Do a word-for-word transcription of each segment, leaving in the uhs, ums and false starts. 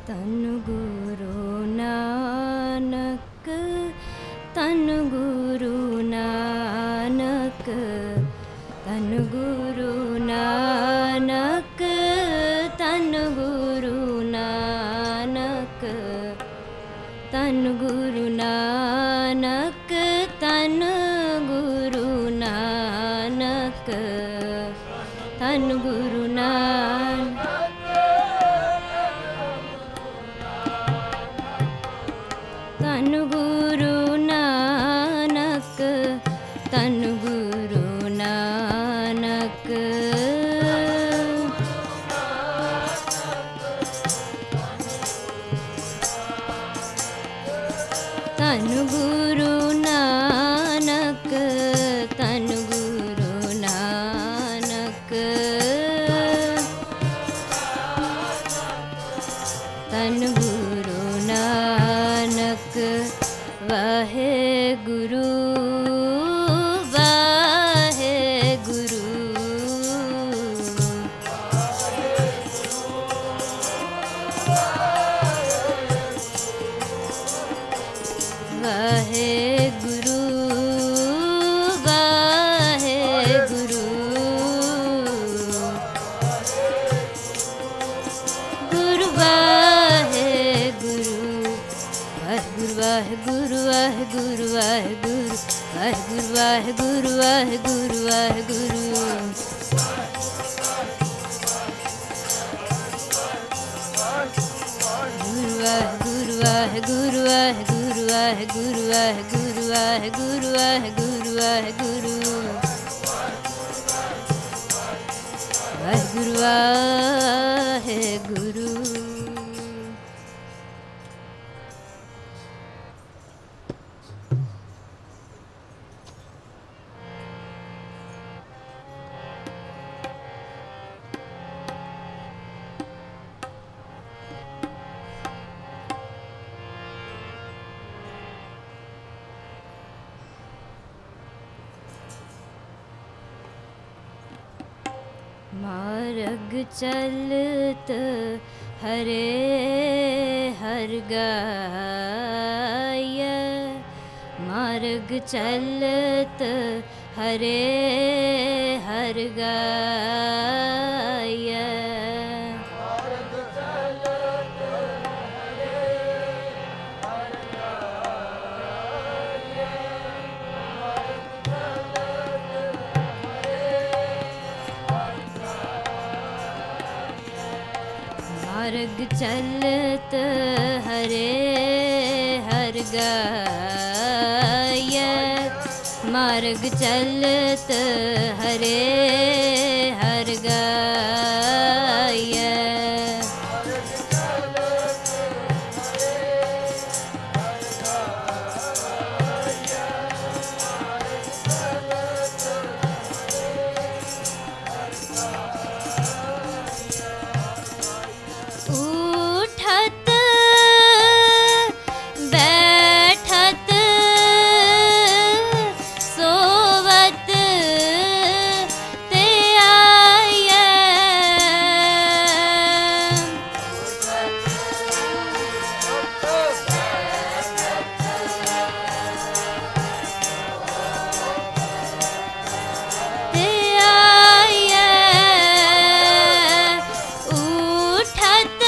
ਧੰਨ ਗੁਰੂ ਨਾਨਕ, ਧੰਨ ਗੁਰੂ ਨਾਨਕ, ਧੰਨ ਗੁਰੂ ਨਾਨਕ, ਧੰਨ ਗੁਰੂ ਨਾਨਕ, ਧੰਨ ਗੁਰੂ ਨਾਨਕ, ਧੰਨ ਗੁਰੂ ਨਾਨਕ, ਧੰਨ ਗੁਰੂ ਨਾਨਕ। ਧੰਨ ਗੁਰੂ ਨਾਨਕ, ਧੰਨ ਗੁਰੂ ਨਾਨਕ, ਧੰਨ ਗੁਰੂ ਨਾਨਕ, ਧੰਨ ਗੁਰੂ ਨਾਨਕ, ਧੰਨ ਗੁਰੂ ਨਾਨਕ। ਵਾਹਿਗੁਰੂ ਵਾਹਿਗੁਰੂ ਵਾਹਿਗੁਰੂ ਵਾਹਿਗੁਰੂ ਗੁਰੂ ਵਾਹਿਗੁਰੂ ਵਾਹਿਗੁਰੂ ਵਾਹਿਗੁਰੂ ਵਾਹਿਗੁਰੂ ਵਾਹਿਗੁਰੂ ਵਾਹਿਗੁਰੂ ਵਾਹਿਗੁਰੂ ਵਾਹਿਗੁਰੂ ਵਾਹਿਗੁਰੂ ਵਾਹਿਗੁਰੂ ਵਾਹਿਗੁਰੂ ਵਾਹਿਗੁਰੂ ਵਾਹਿਗੁਰੂ ਵਾਹਿਗੁਰੂ ਵਾਹਿਗੁਰੂ ਵਾਹਿਗੁਰੂ ਵਾਹਿਗੁਰੂ ਵਾਹਿਗੁਰੂ। मार्ग चलत हरे हर गाय, मार्ग चलत हरे हर गाय, मार्ग चलत हरे हर गाय, मार्ग चलत हरे हर गाय, उठत बैठत सोवत ते आय, ते आय, उठत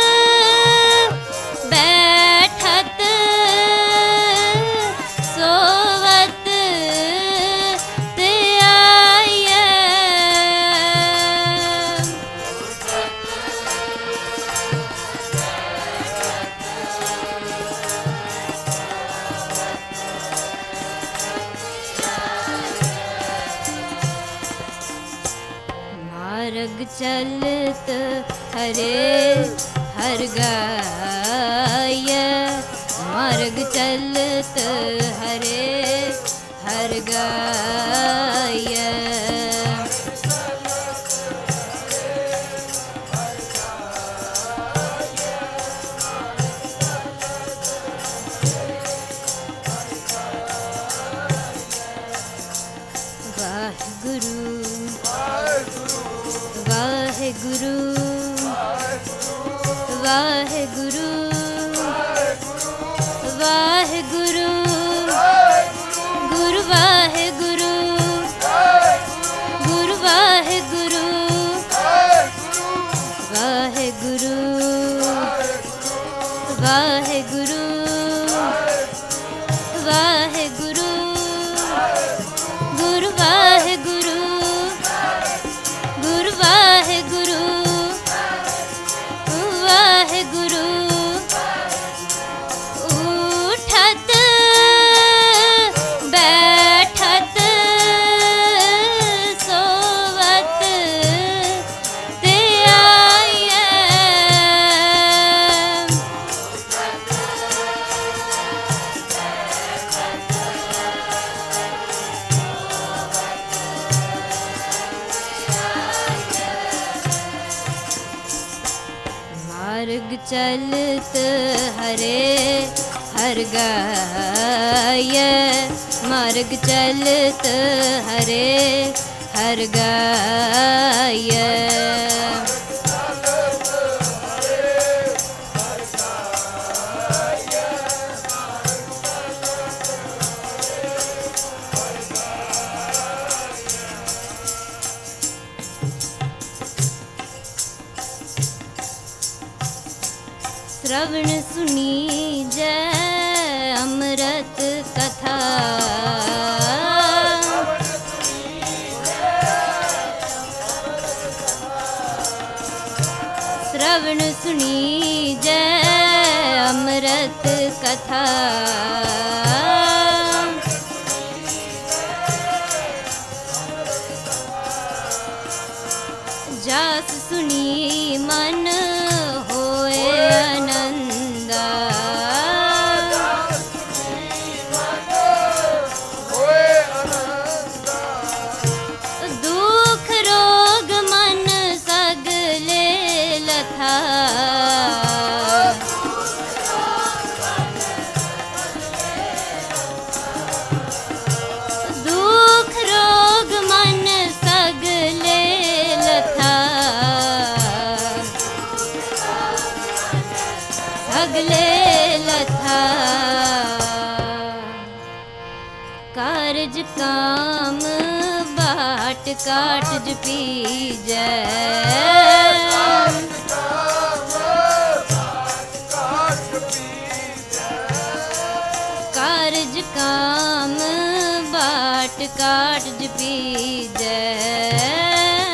बैठत सोवत ते आय, मार्ग चलत हरे हर गाय, मार्ग चलत हरे हर गाय, वाहिगुरु वाहिगुरु ਵਾਹਿਗੁਰੂ ਵਾਹਿਗੁਰੂ ਗੁਰੂ ਵਾਹਿਗੁਰੂ ਗੁਰੂ ਵਾਹਿਗੁਰੂ ਵਾਹਿਗੁਰੂ ਵਾਹਿਗੁਰੂ ਵਾਹਿਗੁਰੂ ਗੁਰੂ ਵਾਹਿਗੁਰੂ ਗੁਰੂ ਵਾਹਿਗੁਰੂ ਵਾਹਿਗੁਰੂ ਉਠਤ ਬੈਠਤ ਸੋਵਤ ਤੇ ਆਇਐ मार्ग चलत हरे हर गाय मार्ग चलत हरे हर गाय श्रवण सुनी जय अमृत कथा श्रवण सुनी जय अमृत कथा जास सुनी मन होए आनंदा दुख रोग मन सगले लथा दुख रोग मन सगले लथा सगले लथा कारज काम बाट काट जपी जय कारज काम बाट काट जपी जय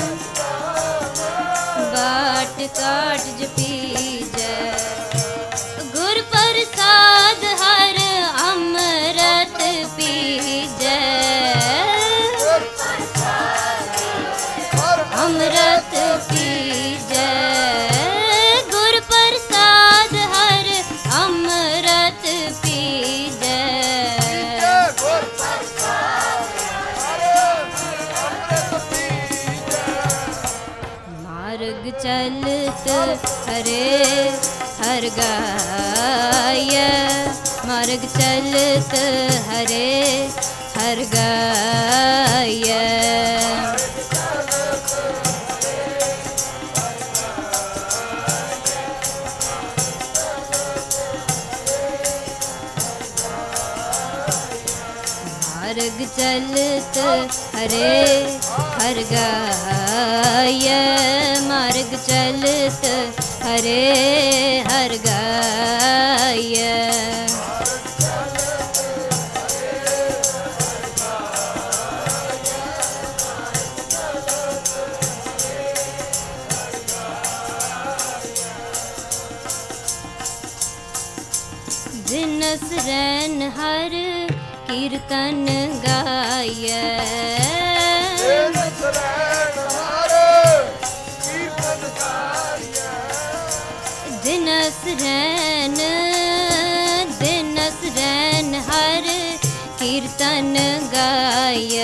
बाट काट जपी जय गुर प्रसाद हर अमृत पी जय अमृत पी जय गुर प्रसाद हर अमृत पी जय मार्ग चलत हरे हर गाय मार्ग चलत हरे हर गाय मार्ग चलत हरे हर गाय मार्ग चलत हरे हर गाय जिनस रैन हर कीर्तन गाय दिनस रैन दिनस रैन हर कीर्तन गाय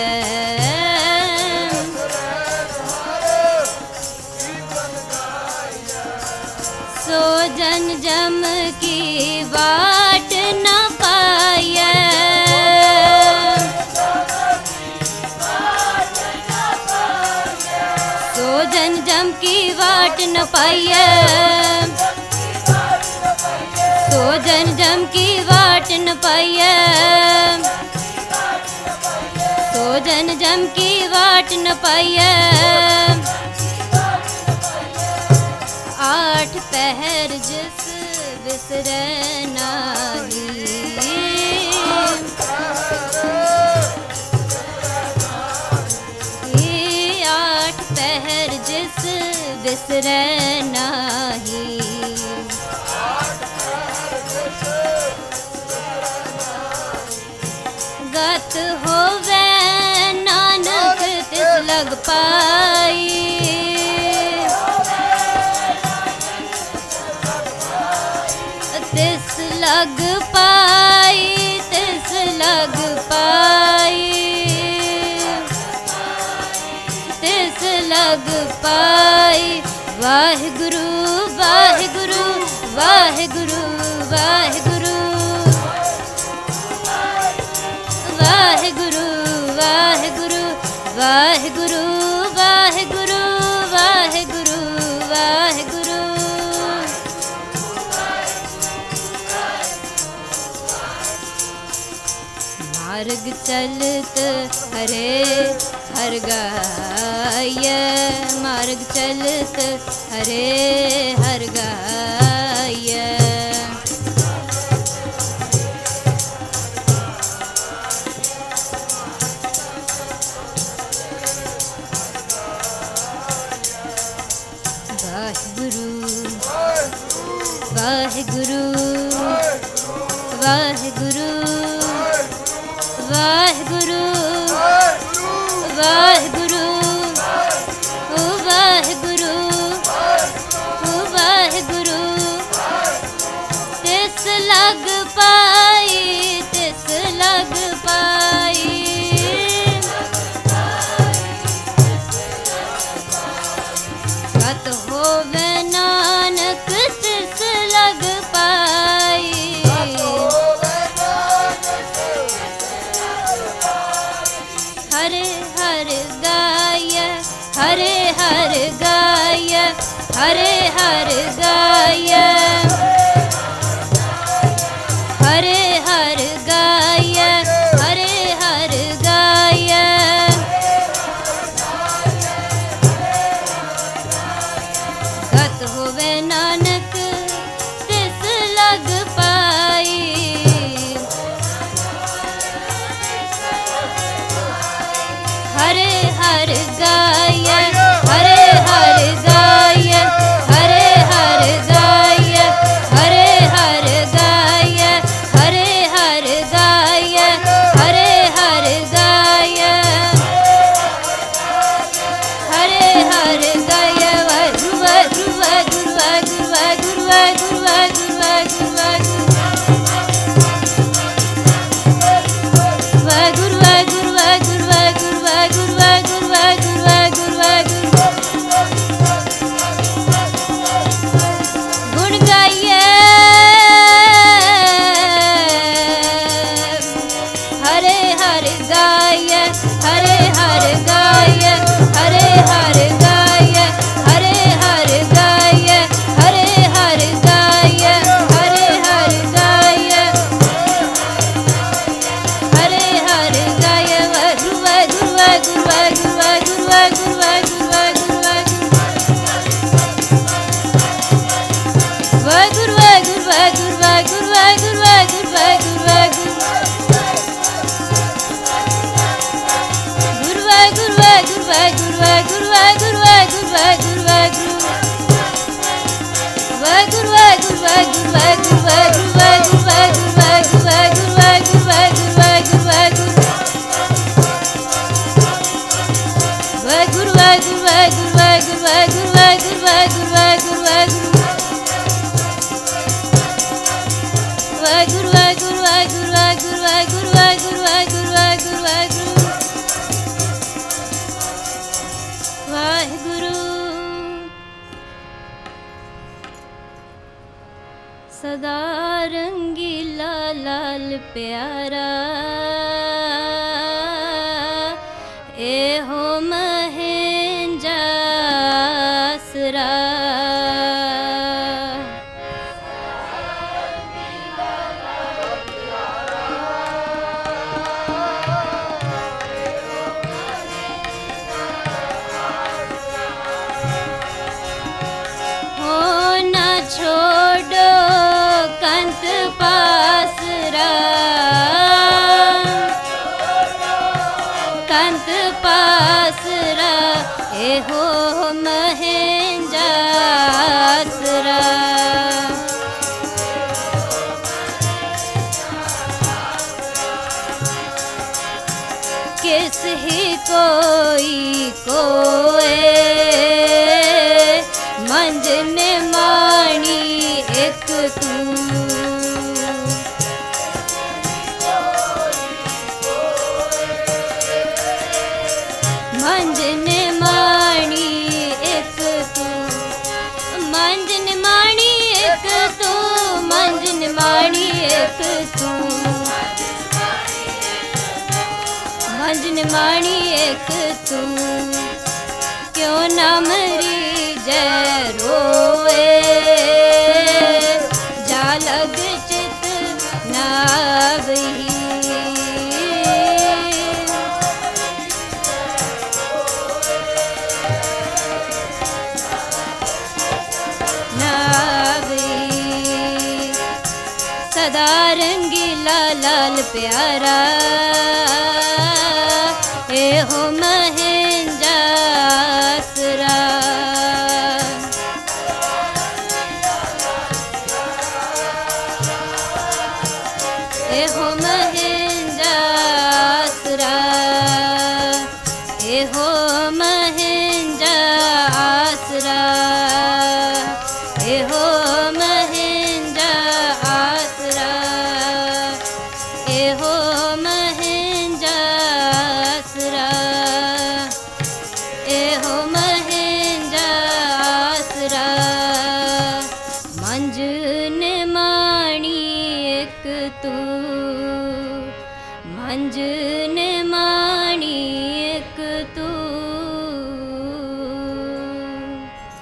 सो जन जम की बाट न पाए सो जन जम की वाट न पाइए जम की वाट न पाइए, सो जन जम की वाट न पाइए। आठ पहर जिस बिसरे नाही, आठ पहर जिस बिसरे नाही। गत होवे नानक तिस लग पाई, तिस लग पाई, तिस लग पाई, तिस लग पाई। वाहिगुरु वाहिगुरु वाहिगुरु वाहिगुरु वाहिगुरु वाहिगुरु वाहिगुरु वाहिगुरु वाहिगुरु वाहिगुरु। मार्ग चलत हरे हर गाय, मार्ग चलत हरे हर गाय। वाहिगुरु वाहिगुरु वाहिगुरु वाहिगुरु ओ वाहिगुरु ओ वाहिगुरु। तिस लग पाई, तिस लग पाई, गत होवे नानक तिस लग पाई। हरे हर गाय, हरे हर गाय, हरे हर गाय, हरे हर गाय, हरे हर गाय। गत होवे नानक तिस लग पाई। हरे हर गाय, हरे हर गाय, हरे हर गाय, हरे हर गाय, हरे हर गाय, हरे हर गाय, हरे हर गाय। वाहिगुरु वाहिगुरु वाहिगुरु वाहिगुरु वाहिगुरु वाहिगुरु वाहिगुरु वाहिगुरु वाहिगुरु वाहिगुरु वाहिगुरु वाहिगुरु वाहिगुरु वाहिगुरु वाहिगुरु वाहिगुरु वाहिगुरु। गुण गाइए हरे हर गाय, हरे हर गाय, हरे हर गाय, हरे हर गाय, हरे हर गाय, हरे हर गाय, हरे हर गाय। वाहिगुरु वाहिगुरु वाहिगुरु वाहिगुरु वाहिगुरु वाहिगुरु वाहिगुरु वाहिगुरु वाहिगुरु वाहिगुरु वाहिगुरु वाहिगुरु वाहिगुरु वाहिगुरु वाहिगुरु वाहिगुरु। गुरु वाहिगुरु वाहिगुरु वाहिगुरु वाहिगुरु वाहिगुरु वाहिगुरु वाहिगुरु वाहिगुरु। वाहिगुरु वाहिगुरु वाहिगुरु वाहिगुरु वाहिगुरु वाहिगुरु वाहिगुरु वाहिगुरु वाहिगुरु वाहिगुरु वाहिगुरु वाहिगुरु वाहिगुरु। वाहिगुरु वाहिगुरु वाहिगुरु वाहिगुरु वाहिगुरु वाहिगुरु वाहिगुरु वाहिगुरु वाहिगुरु। वाहिगुरु वाहिगुरु वाहिगुरु वाहिगुरु वाहिगुरु वाहिगुरु वाहिगुरु वाहिगुरु वाहिगुरु। वाहिगुरु सदा रंगीला लाल प्यारा, एहो महेंजा आसरा। एहो महंजा आसरा। किस ही कोई कोए मंज ने माणी एक तू। मंज ने माणी एक तू, मंज ने माणी एक तू, मंज ने माणी एक तू, मंज ने माणी एक तू। क्यों ना मरी जय रोए जा लग चित ना बही। सदा रंगीला लाल प्यारा एहो महंजा आसरा। एहो महंजा आसरा, एहो महंजा आसरा, एहो महंजा आसरा, एहो महंजा आसरा, एहो महंजा आसरा। मंज ने माणी एक तू, मंज ने